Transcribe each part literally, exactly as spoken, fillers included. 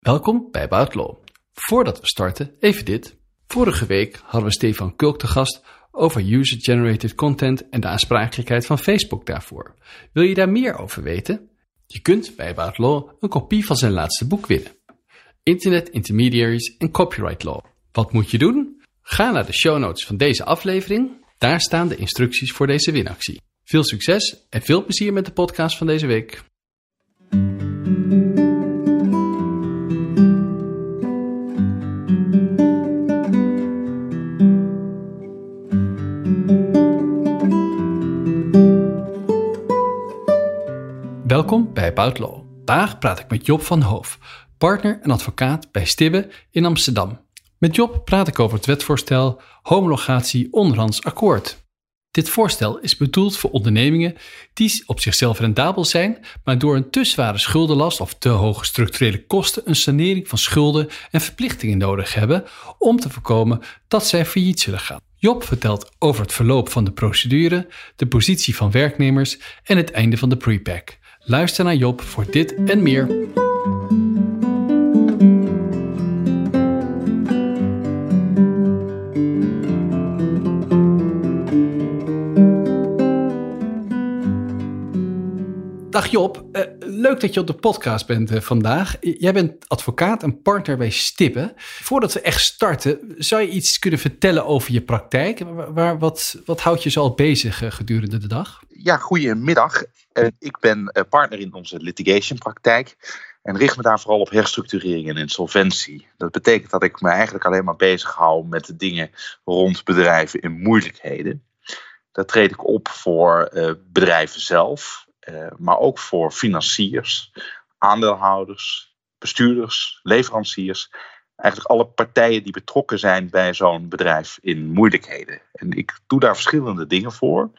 Welkom bij About Law. Voordat we starten, even dit. Vorige week hadden we Stefan Kulk te gast over user-generated content en de aansprakelijkheid van Facebook daarvoor. Wil je daar meer over weten? Je kunt bij About Law een kopie van zijn laatste boek winnen. Internet Intermediaries en Copyright Law. Wat moet je doen? Ga naar de show notes van deze aflevering. Daar staan de instructies voor deze winactie. Veel succes en veel plezier met de podcast van deze week. Welkom bij About Law. Vandaag praat ik met Job van Hoof, partner en advocaat bij Stibbe in Amsterdam. Met Job praat ik over het wetsvoorstel homologatie onderhands akkoord. Dit voorstel is bedoeld voor ondernemingen die op zichzelf rendabel zijn, maar door een te zware schuldenlast of te hoge structurele kosten een sanering van schulden en verplichtingen nodig hebben om te voorkomen dat zij failliet zullen gaan. Job vertelt over het verloop van de procedure, de positie van werknemers en het einde van de prepack. Luister naar Job voor dit en meer. Dag Job, uh, leuk dat je op de podcast bent uh, vandaag. Jij bent advocaat en partner bij Stibbe. Voordat we echt starten, zou je iets kunnen vertellen over je praktijk? Waar, wat, wat houdt je zo al bezig uh, gedurende de dag? Ja, goedemiddag. Uh, ik ben uh, partner in onze litigation praktijk en richt me daar vooral op herstructurering en insolventie. Dat betekent dat ik me eigenlijk alleen maar bezig hou met de dingen rond bedrijven in moeilijkheden. Daar treed ik op voor uh, bedrijven zelf. Uh, maar ook voor financiers, aandeelhouders, bestuurders, leveranciers. Eigenlijk alle partijen die betrokken zijn bij zo'n bedrijf in moeilijkheden. En ik doe daar verschillende dingen voor.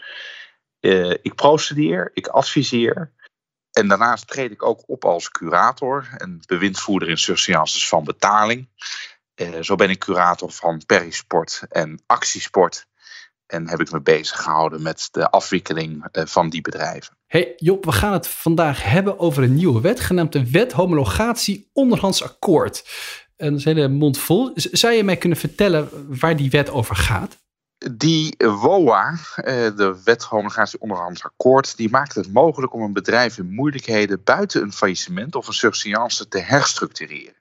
Uh, ik procedeer, ik adviseer. En daarnaast treed ik ook op als curator en bewindvoerder in surseances van betaling. Uh, zo ben ik curator van Perisport en Actiesport. En heb ik me bezig gehouden met de afwikkeling van die bedrijven. Hey Job, we gaan het vandaag hebben over een nieuwe wet, genaamd de Wet Homologatie Onderhands Akkoord. En dat is een hele mond vol. Zou je mij kunnen vertellen waar die wet over gaat? Die W O A, de Wet Homologatie Onderhands Akkoord, die maakt het mogelijk om een bedrijf in moeilijkheden buiten een faillissement of een surseance te herstructureren.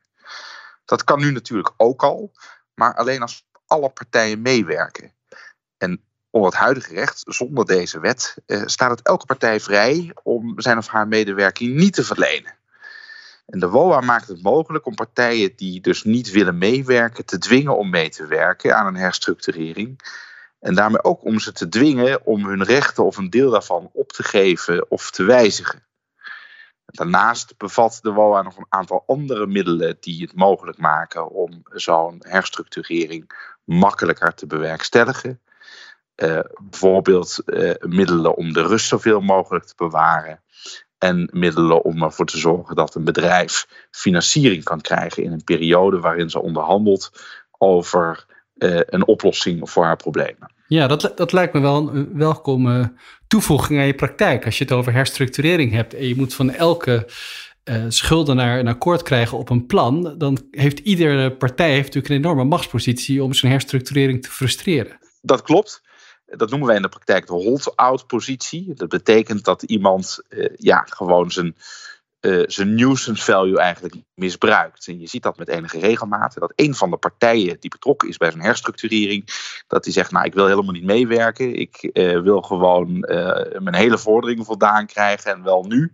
Dat kan nu natuurlijk ook al, maar alleen als alle partijen meewerken. En onder het huidige recht, zonder deze wet, eh, staat het elke partij vrij om zijn of haar medewerking niet te verlenen. En de W O A maakt het mogelijk om partijen die dus niet willen meewerken te dwingen om mee te werken aan een herstructurering. En daarmee ook om ze te dwingen om hun rechten of een deel daarvan op te geven of te wijzigen. Daarnaast bevat de W O A nog een aantal andere middelen die het mogelijk maken om zo'n herstructurering makkelijker te bewerkstelligen. Uh, bijvoorbeeld uh, middelen om de rust zoveel mogelijk te bewaren. En middelen om ervoor te zorgen dat een bedrijf financiering kan krijgen in een periode waarin ze onderhandelt over uh, een oplossing voor haar problemen. Ja, dat, dat lijkt me wel een welkome toevoeging aan je praktijk. Als je het over herstructurering hebt en je moet van elke uh, schuldenaar een akkoord krijgen op een plan, dan heeft iedere partij heeft natuurlijk een enorme machtspositie om zijn herstructurering te frustreren. Dat klopt. Dat noemen wij in de praktijk de hold-out positie. Dat betekent dat iemand uh, ja, gewoon zijn, uh, zijn nuisance value eigenlijk misbruikt. En je ziet dat met enige regelmaat. Dat een van de partijen die betrokken is bij zo'n herstructurering, dat die zegt, nou ik wil helemaal niet meewerken. Ik uh, wil gewoon uh, mijn hele vorderingen voldaan krijgen en wel nu.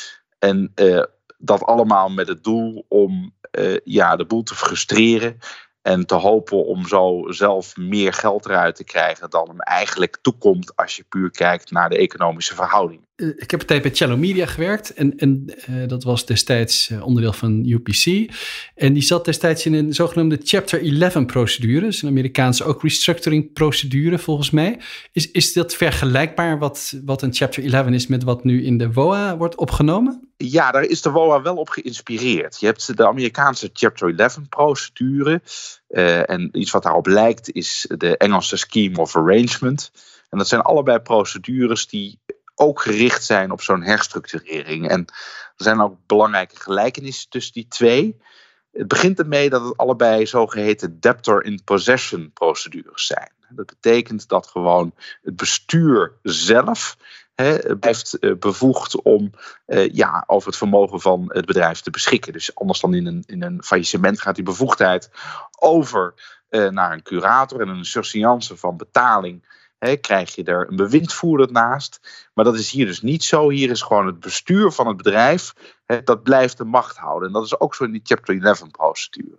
En uh, dat allemaal met het doel om uh, ja, de boel te frustreren. En te hopen om zo zelf meer geld eruit te krijgen dan hem eigenlijk toekomt als je puur kijkt naar de economische verhouding. Ik heb een tijd bij Cello Media gewerkt en, en uh, dat was destijds uh, onderdeel van U P C. En die zat destijds in een zogenoemde Chapter elf procedure, dus een Amerikaanse ook restructuring procedure volgens mij. Is, is dat vergelijkbaar wat, wat een Chapter elf is met wat nu in de W O A wordt opgenomen? Ja, daar is de W O A wel op geïnspireerd. Je hebt de Amerikaanse Chapter elf procedure. Uh, en iets wat daarop lijkt is de Engelse Scheme of Arrangement. En dat zijn allebei procedures die ook gericht zijn op zo'n herstructurering. En er zijn ook belangrijke gelijkenissen tussen die twee. Het begint ermee dat het allebei zogeheten debtor in possession procedures zijn. Dat betekent dat gewoon het bestuur zelf he, blijft uh, bevoegd om uh, ja, over het vermogen van het bedrijf te beschikken. Dus anders dan in een, in een faillissement gaat die bevoegdheid over uh, naar een curator en een surseance van betaling. He, krijg je er een bewindvoerder naast. Maar dat is hier dus niet zo. Hier is gewoon het bestuur van het bedrijf. He, dat blijft de macht houden. En dat is ook zo in die Chapter elf procedure.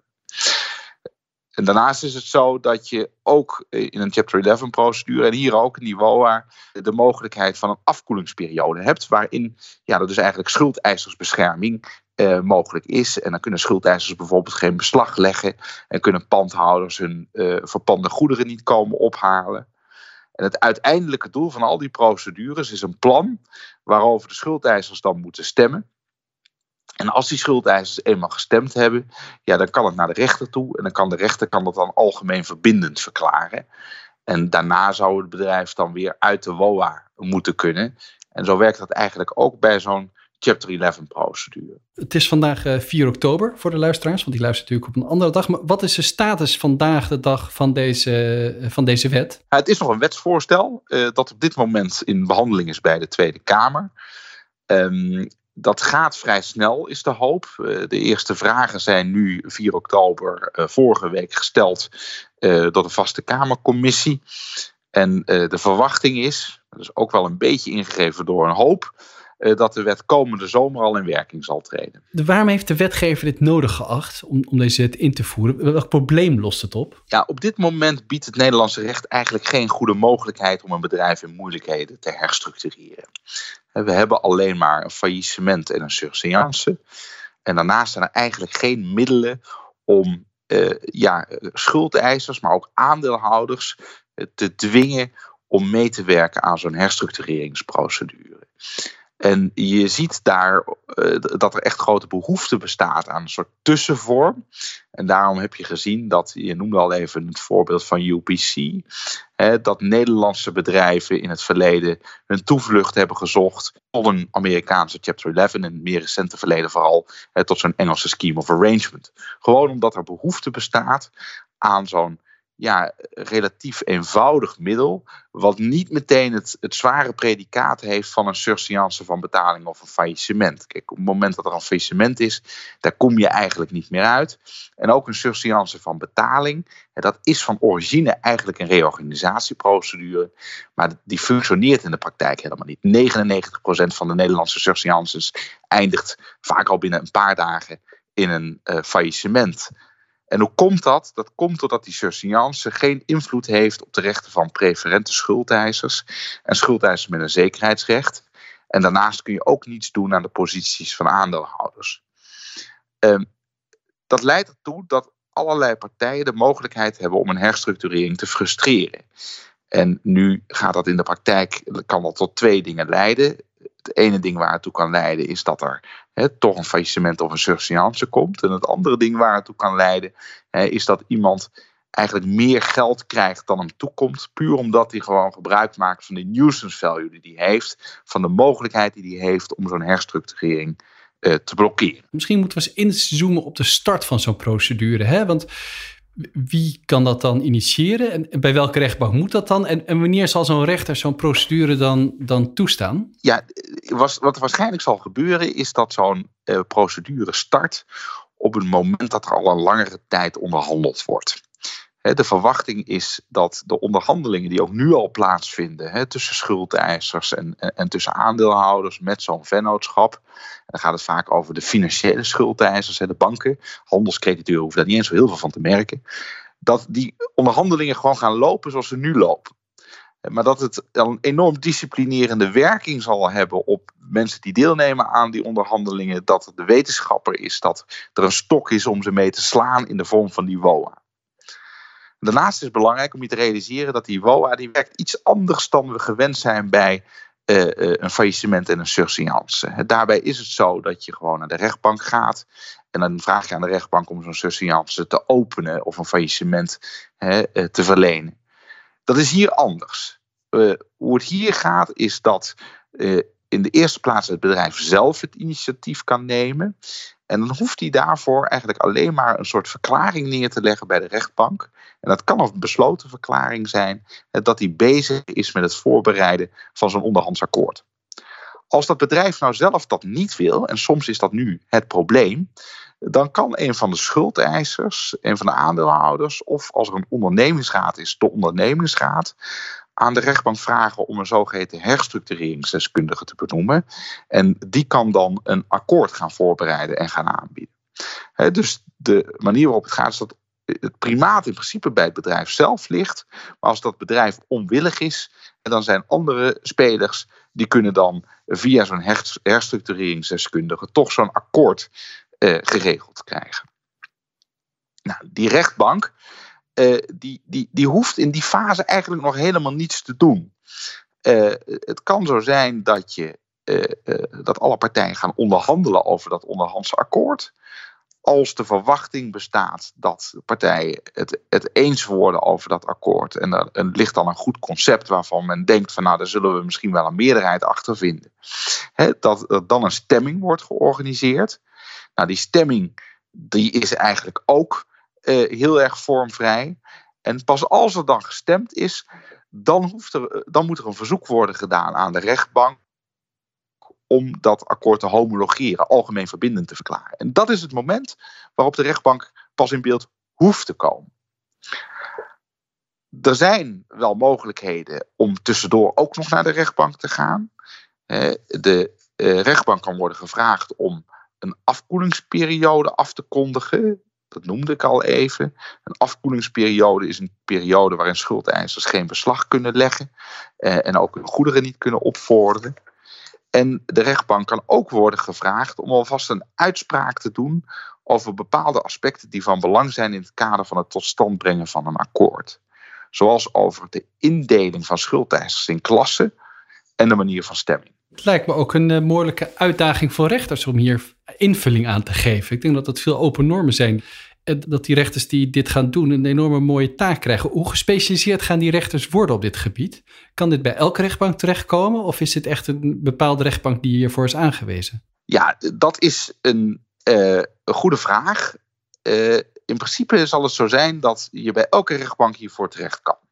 En daarnaast is het zo dat je ook in een Chapter elf procedure... en hier ook in die W O A... de mogelijkheid van een afkoelingsperiode hebt... waarin ja, dat dus eigenlijk schuldeisersbescherming uh, mogelijk is. En dan kunnen schuldeisers bijvoorbeeld geen beslag leggen... en kunnen pandhouders hun uh, verpande goederen niet komen ophalen. En het uiteindelijke doel van al die procedures is een plan waarover de schuldeisers dan moeten stemmen. En als die schuldeisers eenmaal gestemd hebben, ja, dan kan het naar de rechter toe. En dan kan de rechter kan dat dan algemeen verbindend verklaren. En daarna zou het bedrijf dan weer uit de W O A moeten kunnen. En zo werkt dat eigenlijk ook bij zo'n Chapter elf procedure. Het is vandaag uh, vier oktober voor de luisteraars, want die luisteren natuurlijk op een andere dag. Maar wat is de status vandaag, de dag van deze, uh, van deze wet? Ja, het is nog een wetsvoorstel uh, dat op dit moment in behandeling is bij de Tweede Kamer. Um, dat gaat vrij snel, is de hoop. Uh, de eerste vragen zijn nu vier oktober uh, vorige week gesteld uh, door de Vaste Kamercommissie. En uh, de verwachting is, dat is ook wel een beetje ingegeven door een hoop... dat de wet komende zomer al in werking zal treden. Waarom heeft de wetgever dit nodig geacht om, om deze wet in te voeren? Welk probleem lost het op? Ja, op dit moment biedt het Nederlandse recht eigenlijk geen goede mogelijkheid om een bedrijf in moeilijkheden te herstructureren. We hebben alleen maar een faillissement en een surseance. En daarnaast zijn er eigenlijk geen middelen om uh, ja, schuldeisers, maar ook aandeelhouders uh, te dwingen om mee te werken aan zo'n herstructureringsprocedure. En je ziet daar uh, dat er echt grote behoefte bestaat aan een soort tussenvorm. En daarom heb je gezien dat, je noemde al even het voorbeeld van U P C... Hè, dat Nederlandse bedrijven in het verleden hun toevlucht hebben gezocht tot een Amerikaanse Chapter elf... en in het meer recente verleden vooral hè, tot zo'n Engelse Scheme of Arrangement. Gewoon omdat er behoefte bestaat aan zo'n ja, relatief eenvoudig middel, wat niet meteen het, het zware predicaat heeft van een surseance van betaling of een faillissement. Kijk, op het moment dat er een faillissement is, daar kom je eigenlijk niet meer uit. En ook een surseance van betaling, dat is van origine eigenlijk een reorganisatieprocedure, maar die functioneert in de praktijk helemaal niet. negenennegentig procent van de Nederlandse surseances eindigt vaak al binnen een paar dagen in een uh, faillissement. En hoe komt dat? Dat komt doordat die surseance geen invloed heeft op de rechten van preferente schuldeisers en schuldeisers met een zekerheidsrecht. En daarnaast kun je ook niets doen aan de posities van aandeelhouders. Um, dat leidt ertoe dat allerlei partijen de mogelijkheid hebben om een herstructurering te frustreren. En nu gaat dat in de praktijk, kan dat tot twee dingen leiden. Het ene ding waar het toe kan leiden is dat er he, toch een faillissement of een surseance komt. En het andere ding waar het toe kan leiden he, is dat iemand eigenlijk meer geld krijgt dan hem toekomt. Puur omdat hij gewoon gebruik maakt van de nuisance value die hij heeft. Van de mogelijkheid die hij heeft om zo'n herstructurering uh, te blokkeren. Misschien moeten we eens inzoomen op de start van zo'n procedure. Hè? Want wie kan dat dan initiëren? En bij welke rechtbank moet dat dan? En, en wanneer zal zo'n rechter zo'n procedure dan, dan toestaan? Ja, was, wat er waarschijnlijk zal gebeuren is dat zo'n uh, procedure start op het moment dat er al een langere tijd onderhandeld wordt. He, de verwachting is dat de onderhandelingen die ook nu al plaatsvinden he, tussen schuldeisers en, en, en tussen aandeelhouders met zo'n vennootschap. Dan gaat het vaak over de financiële schuldeisers, he, de banken. Handelscrediteuren hoeven daar niet eens zo heel veel van te merken. Dat die onderhandelingen gewoon gaan lopen zoals ze nu lopen. Maar dat het een enorm disciplinerende werking zal hebben op mensen die deelnemen aan die onderhandelingen. Dat het de wetenschapper is, dat er een stok is om ze mee te slaan in de vorm van die W O A. Daarnaast is het belangrijk om je te realiseren dat die W O A die werkt iets anders dan we gewend zijn bij uh, uh, een faillissement en een surseance. Daarbij is het zo dat je gewoon naar de rechtbank gaat en dan vraag je aan de rechtbank om zo'n surseance te openen of een faillissement uh, uh, te verlenen. Dat is hier anders. Uh, hoe het hier gaat is dat uh, in de eerste plaats het bedrijf zelf het initiatief kan nemen. En dan hoeft hij daarvoor eigenlijk alleen maar een soort verklaring neer te leggen bij de rechtbank. En dat kan een besloten verklaring zijn dat hij bezig is met het voorbereiden van zo'n onderhands akkoord. Als dat bedrijf nou zelf dat niet wil, en soms is dat nu het probleem, dan kan een van de schuldeisers, een van de aandeelhouders, of als er een ondernemingsraad is, de ondernemingsraad, aan de rechtbank vragen om een zogeheten herstructureringsdeskundige te benoemen. En die kan dan een akkoord gaan voorbereiden en gaan aanbieden. He, dus de manier waarop het gaat is dat het primaat in principe bij het bedrijf zelf ligt. Maar als dat bedrijf onwillig is, dan zijn andere spelers die kunnen dan via zo'n herstructureringsdeskundige toch zo'n akkoord eh, geregeld krijgen. Nou, die rechtbank Uh, die, die, die hoeft in die fase eigenlijk nog helemaal niets te doen. Uh, het kan zo zijn dat, je, uh, uh, dat alle partijen gaan onderhandelen over dat onderhandse akkoord. Als de verwachting bestaat dat de partijen het, het eens worden over dat akkoord. En er, er ligt dan een goed concept waarvan men denkt van nou, daar zullen we misschien wel een meerderheid achter vinden. He, dat er dan een stemming wordt georganiseerd. Nou, die stemming die is eigenlijk ook Uh, heel erg vormvrij. En pas als er dan gestemd is, dan, hoeft er, dan moet er een verzoek worden gedaan aan de rechtbank om dat akkoord te homologeren, algemeen verbindend te verklaren. En dat is het moment waarop de rechtbank pas in beeld hoeft te komen. Er zijn wel mogelijkheden om tussendoor ook nog naar de rechtbank te gaan. Uh, de uh, rechtbank kan worden gevraagd om een afkoelingsperiode af te kondigen. Dat noemde ik al even. Een afkoelingsperiode is een periode waarin schuldeisers geen beslag kunnen leggen eh, en ook hun goederen niet kunnen opvorderen. En de rechtbank kan ook worden gevraagd om alvast een uitspraak te doen over bepaalde aspecten die van belang zijn in het kader van het tot stand brengen van een akkoord. Zoals over de indeling van schuldeisers in klassen en de manier van stemming. Het lijkt me ook een uh, moeilijke uitdaging voor rechters om hier invulling aan te geven. Ik denk dat het veel open normen zijn. En dat die rechters die dit gaan doen een enorme mooie taak krijgen. Hoe gespecialiseerd gaan die rechters worden op dit gebied? Kan dit bij elke rechtbank terechtkomen? Of is dit echt een bepaalde rechtbank die hiervoor is aangewezen? Ja, dat is een, uh, een goede vraag. Uh, in principe zal het zo zijn dat je bij elke rechtbank hiervoor terecht kan.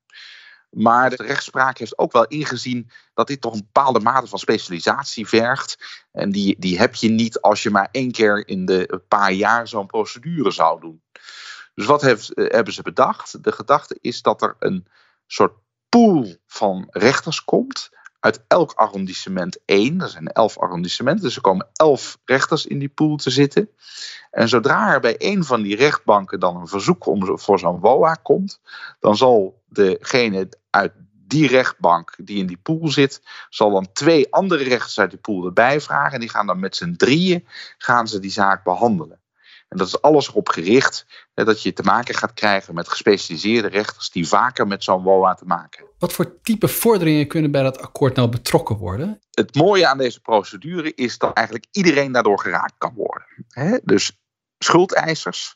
Maar de rechtspraak heeft ook wel ingezien dat dit toch een bepaalde mate van specialisatie vergt. En die, die heb je niet als je maar één keer in de paar jaar zo'n procedure zou doen. Dus wat heeft, hebben ze bedacht? De gedachte is dat er een soort pool van rechters komt. Uit elk arrondissement één. Er zijn elf arrondissementen, dus er komen elf rechters in die pool te zitten. En zodra er bij één van die rechtbanken dan een verzoek om, voor zo'n W O A komt, dan zal degene uit die rechtbank die in die pool zit, zal dan twee andere rechters uit die pool erbij vragen. En die gaan dan met z'n drieën gaan ze die zaak behandelen. En dat is alles erop gericht hè, dat je te maken gaat krijgen met gespecialiseerde rechters die vaker met zo'n W O A te maken hebben. Wat voor type vorderingen kunnen bij dat akkoord nou betrokken worden? Het mooie aan deze procedure is dat eigenlijk iedereen daardoor geraakt kan worden. Hè? Dus schuldeisers,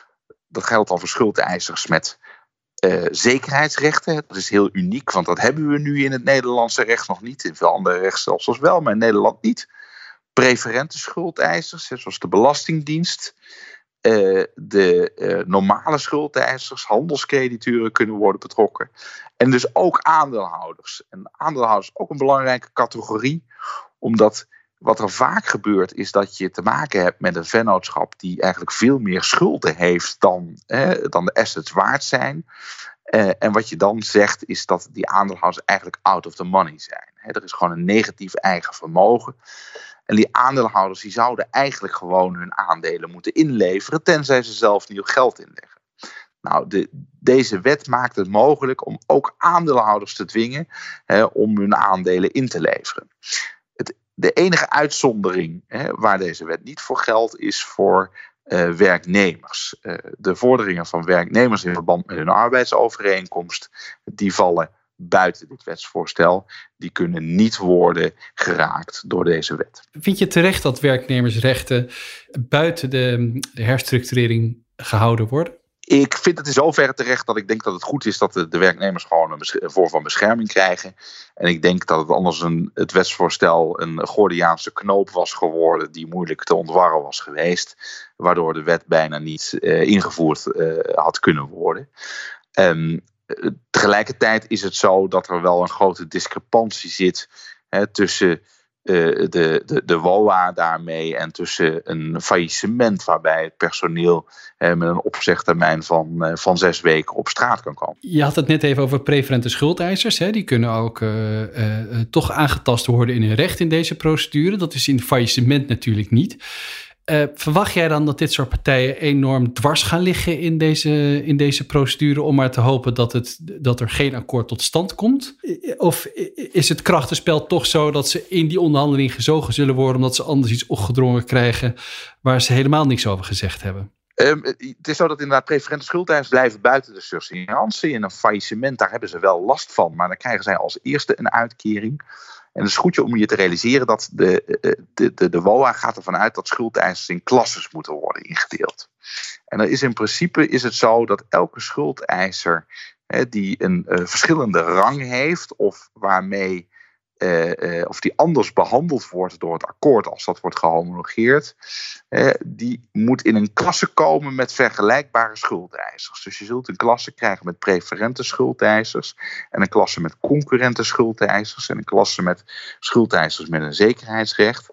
dat geldt al voor schuldeisers met uh, zekerheidsrechten. Dat is heel uniek, want dat hebben we nu in het Nederlandse recht nog niet. In veel andere rechtsstelsels wel, maar in Nederland niet. Preferente schuldeisers, zoals de Belastingdienst. Uh, de uh, normale schuldeisers, handelscrediteuren kunnen worden betrokken. En dus ook aandeelhouders. En aandeelhouders is ook een belangrijke categorie, omdat wat er vaak gebeurt is dat je te maken hebt met een vennootschap die eigenlijk veel meer schulden heeft dan, hè, dan de assets waard zijn. Uh, en wat je dan zegt is dat die aandeelhouders eigenlijk out of the money zijn. Hè, er is gewoon een negatief eigen vermogen. En die aandeelhouders die zouden eigenlijk gewoon hun aandelen moeten inleveren, tenzij ze zelf nieuw geld inleggen. Nou, de, deze wet maakt het mogelijk om ook aandeelhouders te dwingen hè, om hun aandelen in te leveren. Het, de enige uitzondering hè, waar deze wet niet voor geldt, is voor uh, werknemers. Uh, de vorderingen van werknemers in verband met hun arbeidsovereenkomst, die vallen buiten dit wetsvoorstel. Die kunnen niet worden geraakt door deze wet. Vind je terecht dat werknemersrechten buiten de herstructurering gehouden worden? Ik vind het in zoverre terecht dat ik denk dat het goed is dat de, de werknemers gewoon een, bes- een vorm van bescherming krijgen. En ik denk dat het anders een, het wetsvoorstel een Gordiaanse knoop was geworden die moeilijk te ontwarren was geweest. Waardoor de wet bijna niet uh, ingevoerd uh, had kunnen worden. Um, tegelijkertijd is het zo dat er wel een grote discrepantie zit hè, tussen Uh, de, de, de W O A daarmee en tussen een faillissement waarbij het personeel uh, met een opzegtermijn van, uh, van zes weken op straat kan komen. Je had het net even over preferente schuldeisers. Hè? Die kunnen ook uh, uh, toch aangetast worden in hun recht in deze procedure. Dat is in faillissement natuurlijk niet. Uh, verwacht jij dan dat dit soort partijen enorm dwars gaan liggen in deze, in deze procedure om maar te hopen dat, het, dat er geen akkoord tot stand komt? Of is het krachtenspel toch zo dat ze in die onderhandeling gezogen zullen worden omdat ze anders iets opgedrongen krijgen waar ze helemaal niks over gezegd hebben? Um, het is zo dat inderdaad preferente schuldeisers blijven buiten de surseance. In een faillissement, daar hebben ze wel last van, maar dan krijgen zij als eerste een uitkering. En het is goed om je te realiseren dat de, de, de, de W O A gaat ervan uit dat schuldeisers in klasses moeten worden ingedeeld. En er is in principe is het zo dat elke schuldeiser hè, die een uh, verschillende rang heeft of waarmee uh, uh, of die anders behandeld wordt door het akkoord als dat wordt gehomologeerd, uh, die moet in een klasse komen met vergelijkbare schuldeisers. Dus je zult een klasse krijgen met preferente schuldeisers en een klasse met concurrente schuldeisers en een klasse met schuldeisers met een zekerheidsrecht.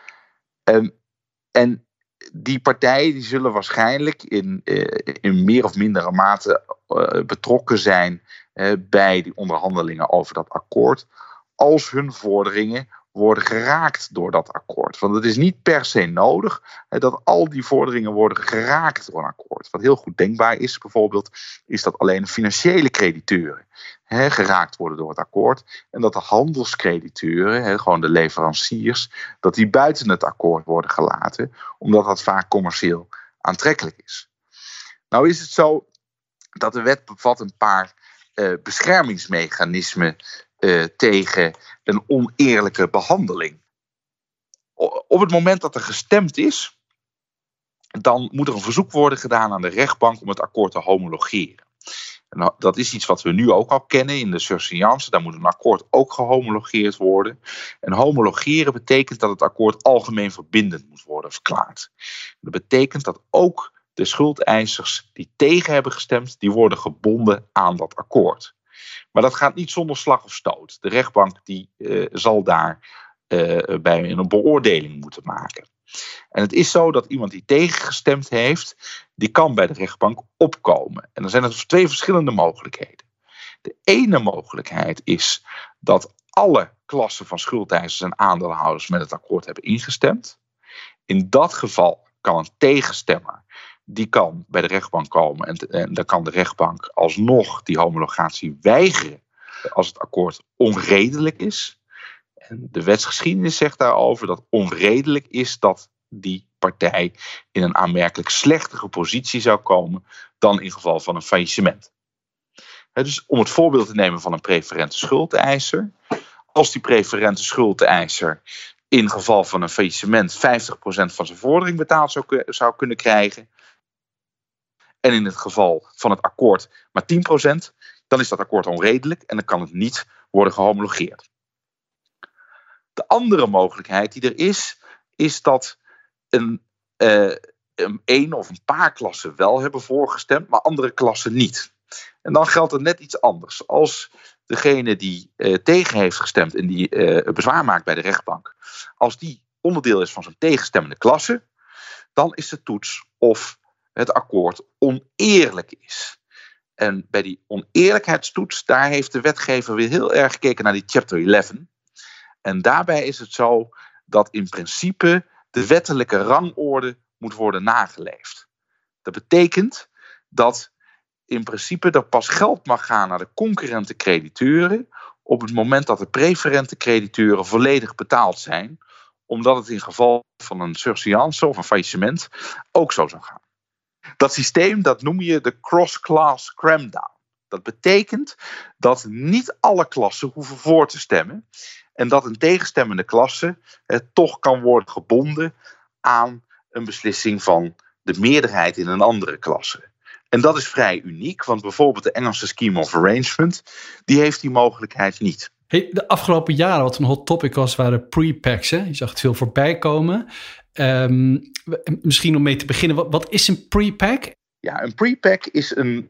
Um, en die partijen die zullen waarschijnlijk in, uh, in meer of mindere mate uh, betrokken zijn uh, bij die onderhandelingen over dat akkoord, als hun vorderingen worden geraakt door dat akkoord. Want het is niet per se nodig hè, dat al die vorderingen worden geraakt door een akkoord. Wat heel goed denkbaar is bijvoorbeeld, is dat alleen financiële crediteuren hè, geraakt worden door het akkoord. En dat de handelscrediteuren, hè, gewoon de leveranciers, dat die buiten het akkoord worden gelaten, omdat dat vaak commercieel aantrekkelijk is. Nou is het zo dat de wet bevat een paar uh, beschermingsmechanismen Uh, tegen een oneerlijke behandeling. Op het moment dat er gestemd is, dan moet er een verzoek worden gedaan aan de rechtbank om het akkoord te homologeren. En dat is iets wat we nu ook al kennen in de surseance. Daar moet een akkoord ook gehomologeerd worden. En homologeren betekent dat het akkoord algemeen verbindend moet worden verklaard. Dat betekent dat ook de schuldeisers die tegen hebben gestemd, die worden gebonden aan dat akkoord. Maar dat gaat niet zonder slag of stoot. De rechtbank die, uh, zal daar uh, bij een beoordeling moeten maken. En het is zo dat iemand die tegengestemd heeft, die kan bij de rechtbank opkomen. En er zijn er twee verschillende mogelijkheden. De ene mogelijkheid is dat alle klassen van schuldeisers en aandeelhouders met het akkoord hebben ingestemd. In dat geval kan een tegenstemmer, die kan bij de rechtbank komen en, en dan kan de rechtbank alsnog die homologatie weigeren als het akkoord onredelijk is. En de wetsgeschiedenis zegt daarover dat onredelijk is dat die partij in een aanmerkelijk slechtere positie zou komen dan in geval van een faillissement. He, dus om het voorbeeld te nemen van een preferente schuldeiser. Als die preferente schuldeiser in geval van een faillissement vijftig procent van zijn vordering betaald zou, zou kunnen krijgen, en in het geval van het akkoord maar tien procent, dan is dat akkoord onredelijk en dan kan het niet worden gehomologeerd. De andere mogelijkheid die er is, is dat een, uh, een, een of een paar klassen wel hebben voorgestemd, maar andere klassen niet. En dan geldt het net iets anders. Als degene die uh, tegen heeft gestemd en die uh, bezwaar maakt bij de rechtbank, als die onderdeel is van zijn tegenstemmende klasse, dan is de toets of het akkoord oneerlijk is. En bij die oneerlijkheidstoets, daar heeft de wetgever weer heel erg gekeken naar die chapter elf. En daarbij is het zo dat in principe de wettelijke rangorde moet worden nageleefd. Dat betekent dat in principe er pas geld mag gaan naar de concurrente crediteuren op het moment dat de preferente crediteuren volledig betaald zijn, omdat het in geval van een surseance of een faillissement ook zo zou gaan. Dat systeem dat noem je de cross-class cram-down. Dat betekent dat niet alle klassen hoeven voor te stemmen en dat een tegenstemmende klasse eh, toch kan worden gebonden aan een beslissing van de meerderheid in een andere klasse. En dat is vrij uniek, want bijvoorbeeld de Engelse Scheme of Arrangement, die heeft die mogelijkheid niet. Hey, de afgelopen jaren, wat een hot topic was, waren pre-packs. Hè? Je zag het veel voorbij komen. Um, misschien om mee te beginnen, wat, wat is een pre-pack? Ja, een pre-pack is een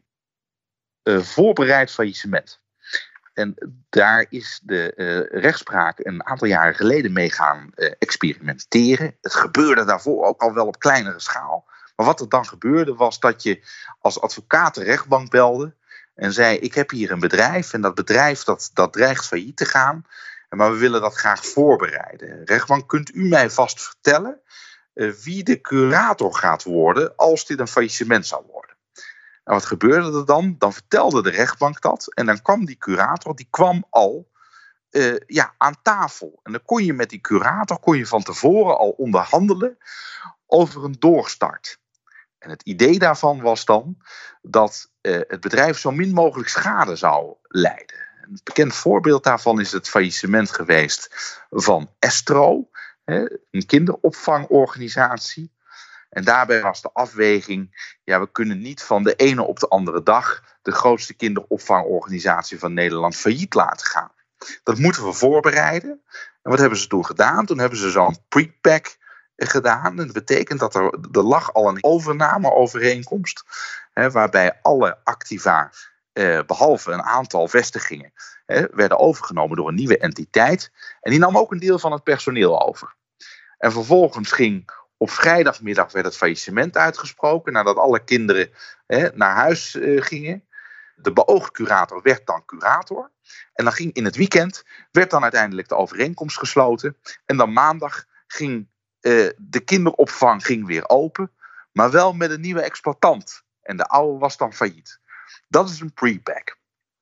uh, voorbereid faillissement. En daar is de uh, rechtspraak een aantal jaren geleden mee gaan uh, experimenteren. Het gebeurde daarvoor ook al wel op kleinere schaal. Maar wat er dan gebeurde was dat je als advocaat de rechtbank belde en zei: ik heb hier een bedrijf en dat bedrijf dat, dat dreigt failliet te gaan. Maar we willen dat graag voorbereiden. Rechtbank, kunt u mij vast vertellen uh, wie de curator gaat worden als dit een faillissement zou worden? En wat gebeurde er dan? Dan vertelde de rechtbank dat. En dan kwam die curator, die kwam al uh, ja, aan tafel. En dan kon je met die curator kon je van tevoren al onderhandelen over een doorstart. En het idee daarvan was dan dat uh, het bedrijf zo min mogelijk schade zou lijden. Een bekend voorbeeld daarvan is het faillissement geweest van Estro, hè, een kinderopvangorganisatie. En daarbij was de afweging, ja, we kunnen niet van de ene op de andere dag de grootste kinderopvangorganisatie van Nederland failliet laten gaan. Dat moeten we voorbereiden. En wat hebben ze toen gedaan? Toen hebben ze zo'n pre-pack gedaan. En dat betekent dat er, er lag al een overnameovereenkomst, hè, waarbij alle activa, eh, behalve een aantal vestigingen, hè, werden overgenomen door een nieuwe entiteit. En die nam ook een deel van het personeel over. En vervolgens ging op vrijdagmiddag werd het faillissement uitgesproken, nadat alle kinderen hè, naar huis uh, gingen. De beoogd curator werd dan curator. En dan ging in het weekend, werd dan uiteindelijk de overeenkomst gesloten. En dan maandag ging uh, de kinderopvang ging weer open, maar wel met een nieuwe exploitant. En de oude was dan failliet. Dat is een pre-pack.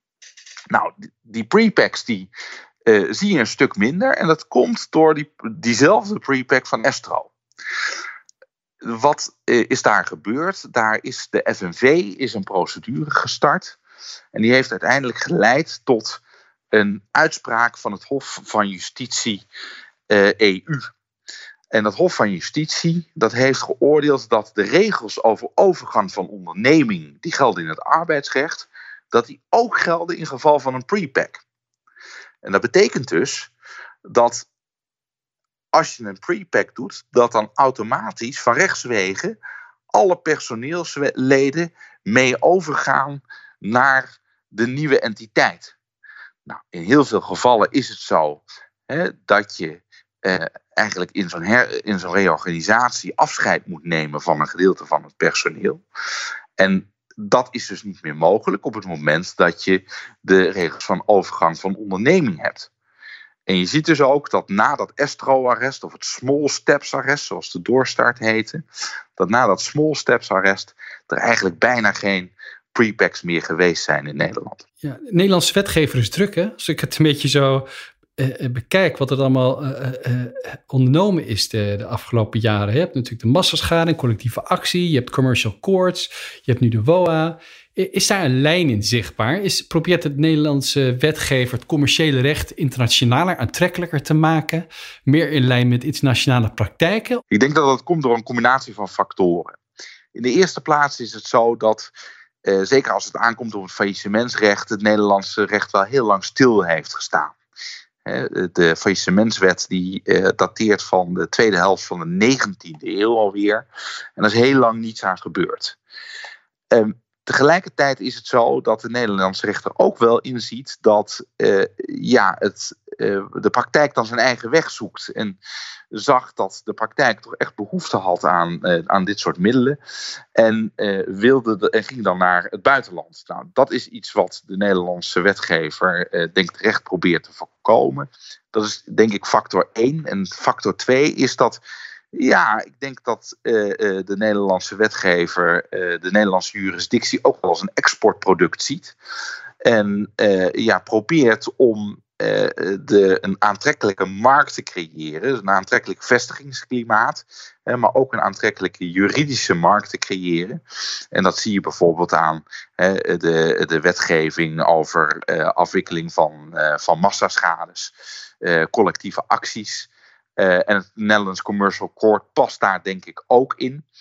Nou, die, die pre-packs die uh, zie je een stuk minder. En dat komt door die, diezelfde pre-pack van Estro. Wat uh, is daar gebeurd? Daar is de F N V is een procedure gestart. En die heeft uiteindelijk geleid tot een uitspraak van het Hof van Justitie uh, E U. En dat Hof van Justitie dat heeft geoordeeld dat de regels over overgang van onderneming, die gelden in het arbeidsrecht, dat die ook gelden in geval van een pre-pack. En dat betekent dus dat als je een pre-pack doet, dat dan automatisch van rechtswege alle personeelsleden mee overgaan naar de nieuwe entiteit. Nou, in heel veel gevallen is het zo hè, dat je eh, eigenlijk in zo'n, her, in zo'n reorganisatie afscheid moet nemen van een gedeelte van het personeel. En dat is dus niet meer mogelijk op het moment dat je de regels van overgang van onderneming hebt. En je ziet dus ook dat na dat Estro-arrest, of het Small Steps-arrest, zoals de doorstart heette, dat na dat Small Steps-arrest er eigenlijk bijna geen pre-packs meer geweest zijn in Nederland. Ja, de Nederlandse wetgever is druk, hè? Als ik het een beetje zo uh, bekijk wat er allemaal uh, uh, ondernomen is de, de afgelopen jaren. Je hebt natuurlijk de massaschade, collectieve actie, je hebt commercial courts, je hebt nu de W O A. Is daar een lijn in zichtbaar? Is, probeert het Nederlandse wetgever het commerciële recht internationaler, aantrekkelijker te maken? Meer in lijn met internationale praktijken? Ik denk dat dat komt door een combinatie van factoren. In de eerste plaats is het zo dat, eh, zeker als het aankomt op het faillissementsrecht, het Nederlandse recht wel heel lang stil heeft gestaan. De faillissementswet die uh, dateert van de tweede helft van de negentiende eeuw alweer. En er is heel lang niets aan gebeurd. Um, tegelijkertijd is het zo dat de Nederlandse rechter ook wel inziet dat uh, ja, het, uh, de praktijk dan zijn eigen weg zoekt. En zag dat de praktijk toch echt behoefte had aan, uh, aan dit soort middelen. En, uh, wilde de, en ging dan naar het buitenland. Nou, dat is iets wat de Nederlandse wetgever uh, denk ik terecht probeert te voorkomen. Dat is denk ik factor één. En factor twee is dat, ja, ik denk dat uh, uh, de Nederlandse wetgever uh, de Nederlandse jurisdictie ook wel als een exportproduct ziet. En uh, ja, probeert om uh, de, een aantrekkelijke markt te creëren. Een aantrekkelijk vestigingsklimaat. Hè, maar ook een aantrekkelijke juridische markt te creëren. En dat zie je bijvoorbeeld aan hè, de, de wetgeving over uh, afwikkeling van, uh, van massaschades. Uh, collectieve acties. Uh, en het Netherlands Commercial Court past daar denk ik ook in.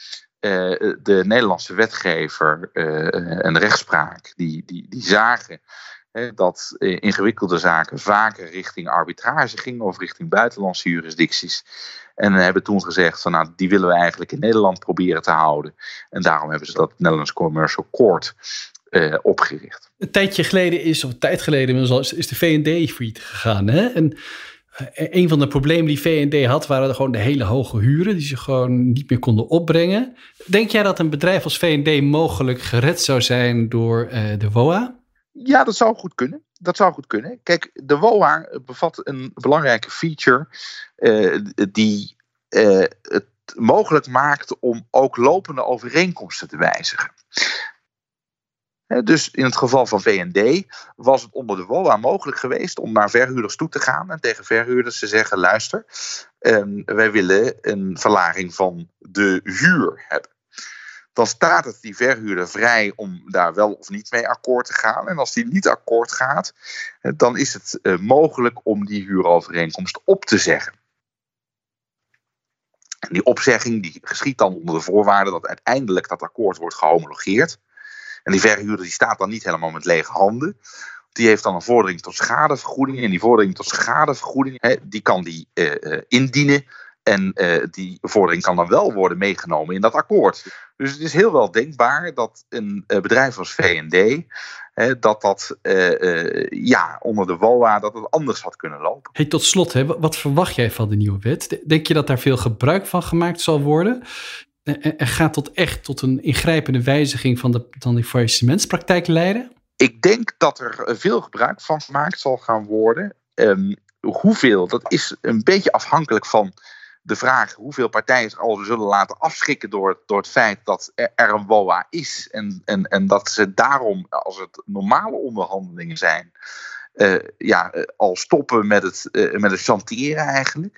de Nederlandse wetgever uh, en rechtspraak, die, die, die zagen uh, dat uh, ingewikkelde zaken vaker richting arbitrage gingen of richting buitenlandse jurisdicties. En hebben toen gezegd van nou, die willen we eigenlijk in Nederland proberen te houden. En daarom hebben ze dat Netherlands Commercial Court uh, opgericht. Een tijdje geleden is, of een tijd geleden is, is de V en D failliet gegaan. Hè? En een van de problemen die V en D had, waren gewoon de hele hoge huren die ze gewoon niet meer konden opbrengen. Denk jij dat een bedrijf als V en D mogelijk gered zou zijn door uh, de W O A? Ja, dat zou goed kunnen. Dat zou goed kunnen. Kijk, de W O A bevat een belangrijke feature uh, die uh, het mogelijk maakt om ook lopende overeenkomsten te wijzigen. He, dus in het geval van V en D was het onder de W O A mogelijk geweest om naar verhuurders toe te gaan en tegen verhuurders te zeggen, luister, um, wij willen een verlaging van de huur hebben. Dan staat het die verhuurder vrij om daar wel of niet mee akkoord te gaan. En als die niet akkoord gaat, dan is het uh, mogelijk om die huurovereenkomst op te zeggen. En die opzegging die geschiet dan onder de voorwaarde dat uiteindelijk dat akkoord wordt gehomologeerd. En die verhuurder die staat dan niet helemaal met lege handen. Die heeft dan een vordering tot schadevergoeding. En die vordering tot schadevergoeding, hè, die kan die uh, uh, indienen. En uh, die vordering kan dan wel worden meegenomen in dat akkoord. Dus het is heel wel denkbaar dat een uh, bedrijf als V en D, hè, dat dat uh, uh, ja, onder de W O A dat het anders had kunnen lopen. Hey, tot slot, hè, wat verwacht jij van de nieuwe wet? Denk je dat daar veel gebruik van gemaakt zal worden? En gaat tot echt tot een ingrijpende wijziging van de, van die faillissementspraktijk leiden? Ik denk dat er veel gebruik van gemaakt zal gaan worden. Um, hoeveel, dat is een beetje afhankelijk van de vraag hoeveel partijen zich al zullen laten afschrikken door, door het feit dat er een W O A is. En, en, en dat ze daarom, als het normale onderhandelingen zijn, uh, ja, al stoppen met het, uh, met het chanteren eigenlijk.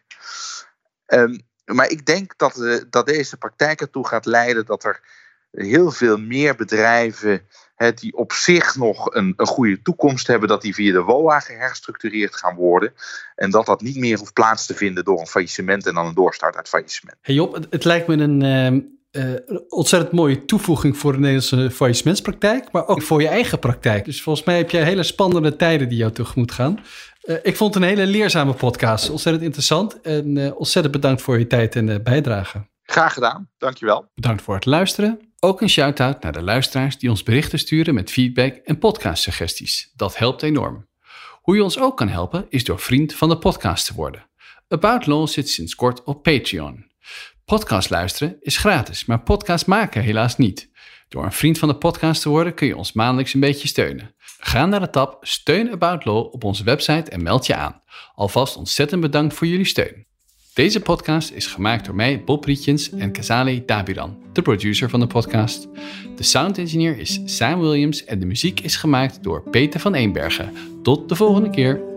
Um, Maar ik denk dat, uh, dat deze praktijk ertoe gaat leiden dat er heel veel meer bedrijven hè, die op zich nog een, een goede toekomst hebben, dat die via de W O A geherstructureerd gaan worden. En dat dat niet meer hoeft plaats te vinden door een faillissement en dan een doorstart uit faillissement. Hey Job, het, het lijkt me een uh, uh, ontzettend mooie toevoeging voor de Nederlandse faillissementspraktijk, maar ook voor je eigen praktijk. Dus volgens mij heb jij hele spannende tijden die jou tegemoet gaan. Uh, ik vond het een hele leerzame podcast. Ontzettend interessant. En uh, ontzettend bedankt voor je tijd en uh, bijdrage. Graag gedaan. Dankjewel. Bedankt voor het luisteren. Ook een shout-out naar de luisteraars die ons berichten sturen met feedback en podcastsuggesties. Dat helpt enorm. Hoe je ons ook kan helpen is door vriend van de podcast te worden. About Law zit sinds kort op Patreon. Podcast luisteren is gratis, maar podcast maken helaas niet. Door een vriend van de podcast te worden kun je ons maandelijks een beetje steunen. Ga naar de tab Steun About Law op onze website en meld je aan. Alvast ontzettend bedankt voor jullie steun. Deze podcast is gemaakt door mij, Bob Rietjens en Kazale Dabiran, de producer van de podcast. De sound engineer is Sam Williams en de muziek is gemaakt door Peter van Eenbergen. Tot de volgende keer.